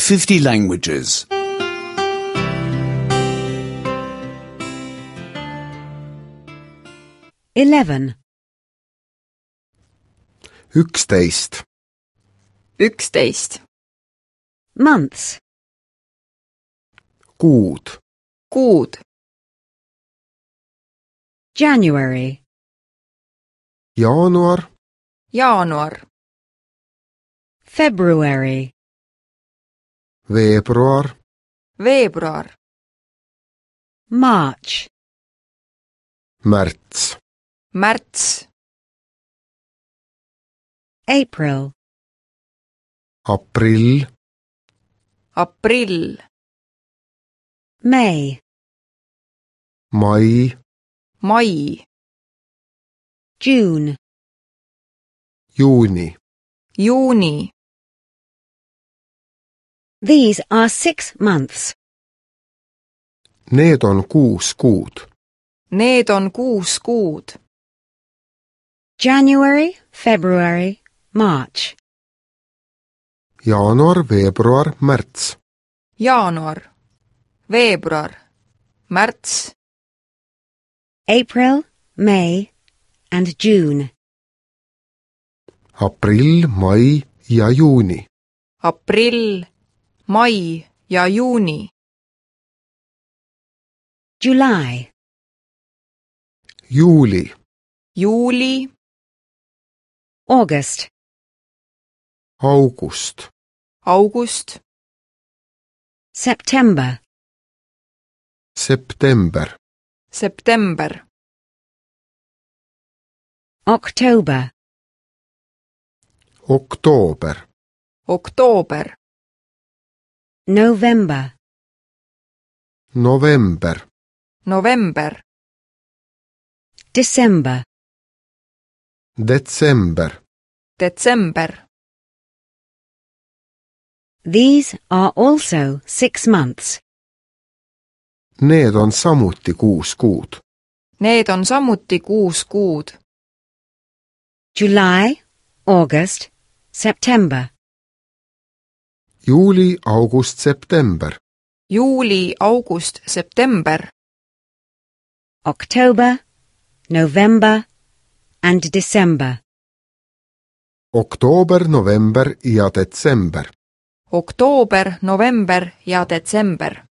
50 languages. 11. 11. 11. Months. Kuud. Kuud. January. Jaanuar. Jaanuar. February. Veebruar. Veebruar. March. Märts. Märts. April. Aprill. Aprill. May. Mai. Mai. June. Juuni. Juuni. These are 6 months. Need on 6 kuud. Need on 6 kuud. January, February, March. Jaanuar, veebruar, märts. Jaanuar. Veebruar. Märts. April, May, and June. Aprill, mai ja juuni. Aprill, mai ja juuni. July. Juuli. Juuli. August. August. August. September. September. September. October. Oktoober. Oktoober. November. November. November. December. Detsember. Detsember. These are also 6 months. Need on samuti 6 kuud. Need on samuti 6 kuud. July, August, September. Juuli, august, september. Juuli, august, september. October, November, and December. Oktoober, november ja detsember. Oktoober, november ja detsember.